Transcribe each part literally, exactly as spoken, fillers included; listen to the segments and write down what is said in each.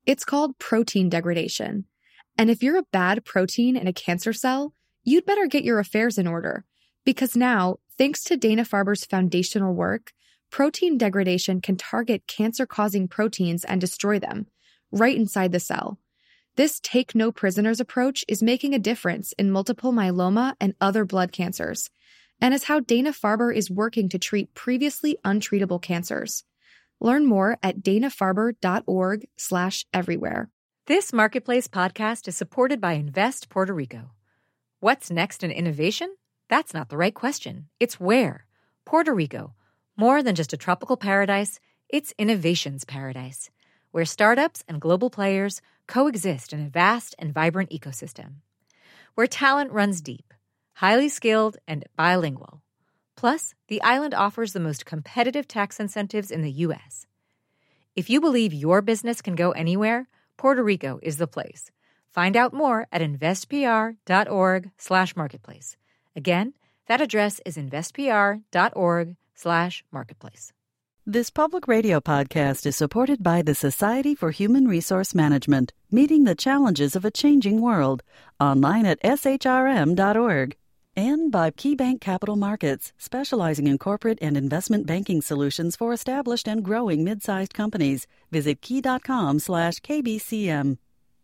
It's called protein degradation. And if you're a bad protein in a cancer cell, you'd better get your affairs in order. Because now, thanks to Dana-Farber's foundational work, protein degradation can target cancer-causing proteins and destroy them, right inside the cell. This take-no-prisoners approach is making a difference in multiple myeloma and other blood cancers, and is how Dana-Farber is working to treat previously untreatable cancers. Learn more at dana-farber.org slash everywhere. This Marketplace podcast is supported by Invest Puerto Rico. What's next in innovation? That's not the right question. It's where. Puerto Rico. More than just a tropical paradise, it's innovation's paradise, where startups and global players coexist in a vast and vibrant ecosystem. Where talent runs deep, highly skilled, and bilingual. Plus, the island offers the most competitive tax incentives in the U S. If you believe your business can go anywhere, Puerto Rico is the place. Find out more at investpr.org slash marketplace. Again, that address is investpr.org slash marketplace. This public radio podcast is supported by the Society for Human Resource Management, meeting the challenges of a changing world, online at s h r m dot org. And by KeyBank Capital Markets, specializing in corporate and investment banking solutions for established and growing mid-sized companies. Visit key.com slash KBCM.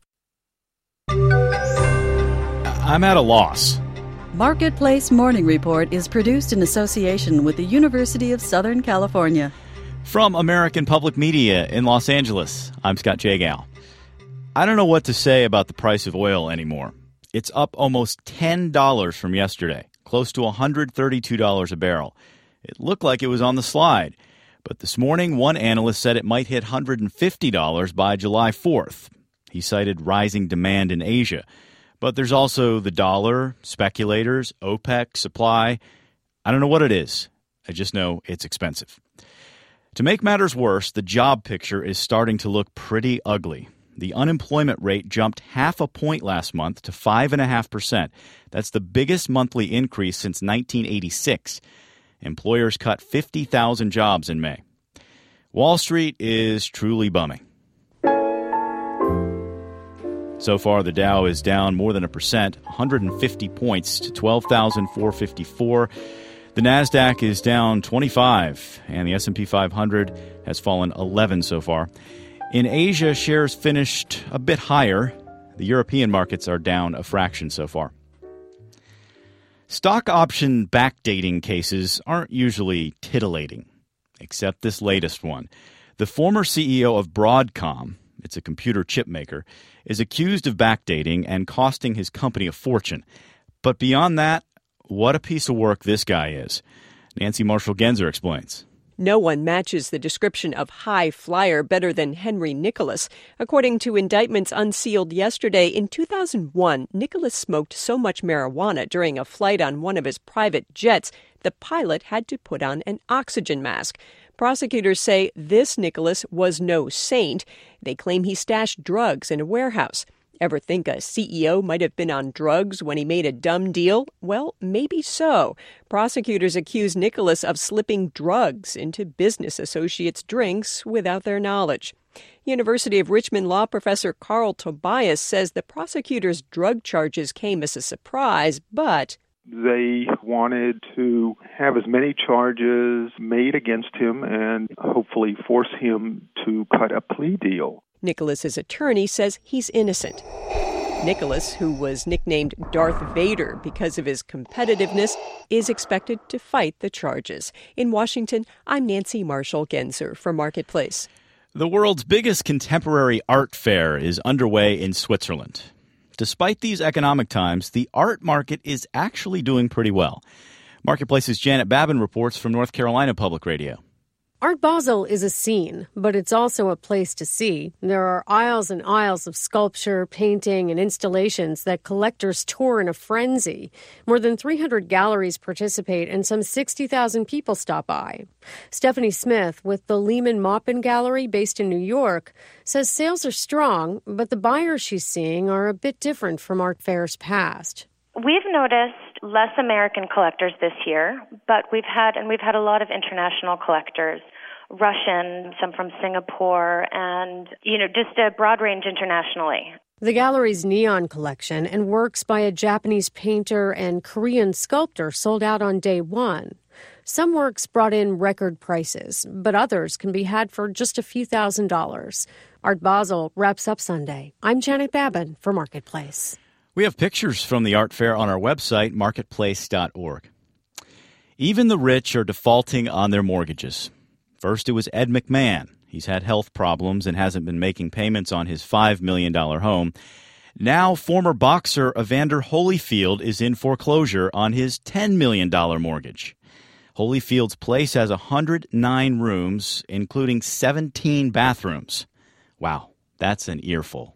I'm at a loss. Marketplace Morning Report is produced in association with the University of Southern California. From American Public Media in Los Angeles, I'm Scott Jagow. I don't know what to say about the price of oil anymore. It's up almost ten dollars from yesterday, close to one hundred thirty-two dollars a barrel. It looked like it was on the slide, but this morning one analyst said it might hit one hundred fifty dollars by July fourth. He cited rising demand in Asia. But there's also the dollar, speculators, OPEC, supply. I don't know what it is. I just know it's expensive. To make matters worse, the job picture is starting to look pretty ugly. The unemployment rate jumped half a point last month to five point five percent. That's the biggest monthly increase since nineteen eighty-six. Employers cut fifty thousand jobs in May. Wall Street is truly bumming. So far, the Dow is down more than a percent, one hundred fifty points to twelve thousand four hundred fifty-four. The Nasdaq is down twenty-five, and the S and P five hundred has fallen eleven so far. In Asia, shares finished a bit higher. The European markets are down a fraction so far. Stock option backdating cases aren't usually titillating, except this latest one. The former C E O of Broadcom, it's a computer chip maker, is accused of backdating and costing his company a fortune. But beyond that, what a piece of work this guy is. Nancy Marshall-Genzer explains. No one matches the description of high flyer better than Henry Nicholas. According to indictments unsealed yesterday, in two thousand one, Nicholas smoked so much marijuana during a flight on one of his private jets, the pilot had to put on an oxygen mask. Prosecutors say this Nicholas was no saint. They claim he stashed drugs in a warehouse. Ever think a C E O might have been on drugs when he made a dumb deal? Well, maybe so. Prosecutors accuse Nicholas of slipping drugs into business associates' drinks without their knowledge. University of Richmond law professor Carl Tobias says the prosecutors' drug charges came as a surprise, but they wanted to have as many charges made against him and hopefully force him to cut a plea deal. Nicholas's attorney says he's innocent. Nicholas, who was nicknamed Darth Vader because of his competitiveness, is expected to fight the charges. In Washington, I'm Nancy Marshall-Genzer for Marketplace. The world's biggest contemporary art fair is underway in Switzerland. Despite these economic times, the art market is actually doing pretty well. Marketplace's Janet Babin reports from North Carolina Public Radio. Art Basel is a scene, but it's also a place to see. There are aisles and aisles of sculpture, painting, and installations that collectors tour in a frenzy. More than three hundred galleries participate, and some sixty thousand people stop by. Stephanie Smith, with the Lehman Maupin Gallery based in New York, says sales are strong, but the buyers she's seeing are a bit different from art fairs past. We've noticed less American collectors this year, but we've had, and we've had a lot of international collectors Russian, some from Singapore, and, you know, just a broad range internationally. The gallery's neon collection and works by a Japanese painter and Korean sculptor sold out on day one. Some works brought in record prices, but others can be had for just a few thousand dollars. Art Basel wraps up Sunday. I'm Janet Babin for Marketplace. We have pictures from the art fair on our website, marketplace dot org. Even the rich are defaulting on their mortgages. First, it was Ed McMahon. He's had health problems and hasn't been making payments on his five million dollars home. Now, former boxer Evander Holyfield is in foreclosure on his ten million dollars mortgage. Holyfield's place has one hundred nine rooms, including seventeen bathrooms. Wow, that's an earful.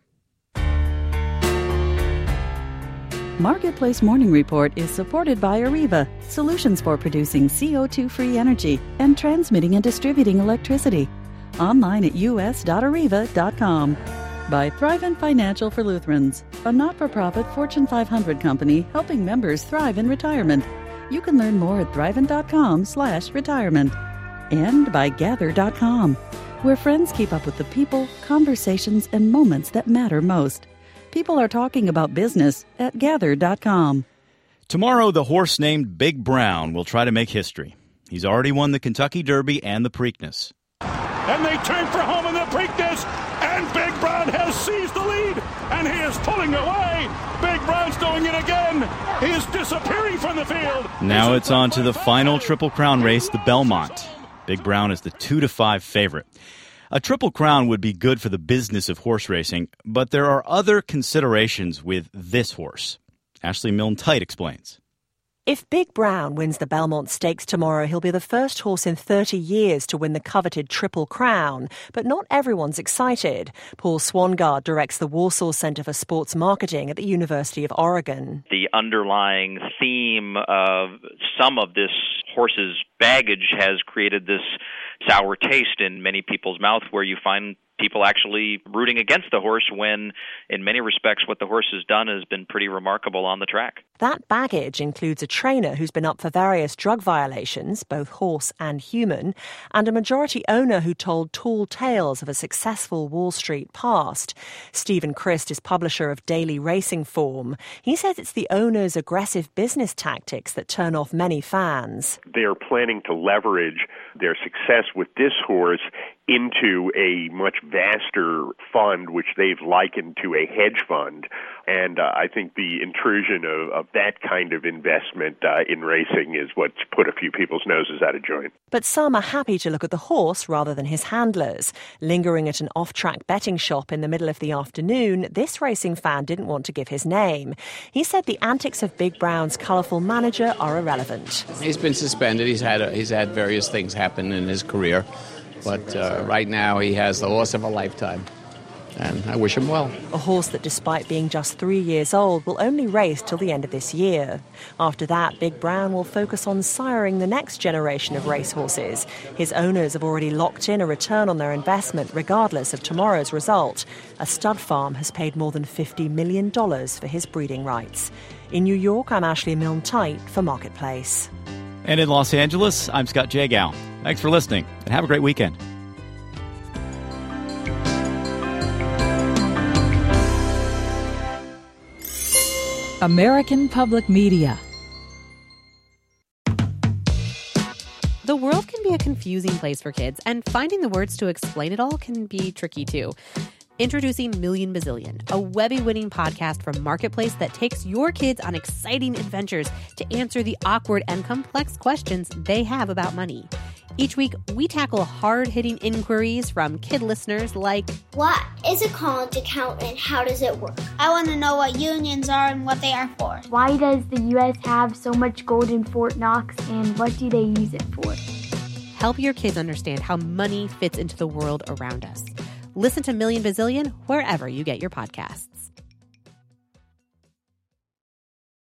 Marketplace Morning Report is supported by Areva, solutions for producing C O two free energy and transmitting and distributing electricity. Online at u s dot areva dot com. By Thrivent Financial for Lutherans, a not-for-profit Fortune five hundred company helping members thrive in retirement. You can learn more at thrivent.com slash retirement. And by gather dot com, where friends keep up with the people, conversations, and moments that matter most. People are talking about business at gather dot com. Tomorrow, the horse named Big Brown will try to make history. He's already won the Kentucky Derby and the Preakness. And they turn for home in the Preakness, and Big Brown has seized the lead, and he is pulling away. Big Brown's going in again. He is disappearing from the field. Now it's on to the final Triple Crown race, the Belmont. Big Brown is the two to five favorite. A Triple Crown would be good for the business of horse racing, but there are other considerations with this horse. Ashley Milne-Tite explains. If Big Brown wins the Belmont Stakes tomorrow, he'll be the first horse in thirty years to win the coveted Triple Crown. But not everyone's excited. Paul Swangard directs the Warsaw Center for Sports Marketing at the University of Oregon. The underlying theme of some of this horse's baggage has created this sour taste in many people's mouth, where you find people actually rooting against the horse when, in many respects, what the horse has done has been pretty remarkable on the track. That baggage includes a trainer who's been up for various drug violations, both horse and human, and a majority owner who told tall tales of a successful Wall Street past. Stephen Christ is publisher of Daily Racing Form. He says it's the owner's aggressive business tactics that turn off many fans. They're planning to leverage their success with this horse into a much vaster fund, which they've likened to a hedge fund. And uh, I think the intrusion of, of that kind of investment uh, in racing is what's put a few people's noses out of joint. But some are happy to look at the horse rather than his handlers. Lingering at an off-track betting shop in the middle of the afternoon, this racing fan didn't want to give his name. He said the antics of Big Brown's colourful manager are irrelevant. He's been suspended. He's had a, he's had various things happen in his career. But uh, right now he has the horse of a lifetime, and I wish him well. A horse that, despite being just three years old, will only race till the end of this year. After that, Big Brown will focus on siring the next generation of racehorses. His owners have already locked in a return on their investment regardless of tomorrow's result. A stud farm has paid more than fifty million dollars for his breeding rights. In New York, I'm Ashley Milne-Tite for Marketplace. And in Los Angeles, I'm Scott Jagow. Thanks for listening, and have a great weekend. American Public Media. The world can be a confusing place for kids, and finding the words to explain it all can be tricky too. Introducing Million Bazillion, a Webby-winning podcast from Marketplace that takes your kids on exciting adventures to answer the awkward and complex questions they have about money. Each week, we tackle hard-hitting inquiries from kid listeners like, what is a college account and how does it work? I want to know what unions are and what they are for. Why does the U S have so much gold in Fort Knox, and what do they use it for? Help your kids understand how money fits into the world around us. Listen to Million Bazillion wherever you get your podcasts.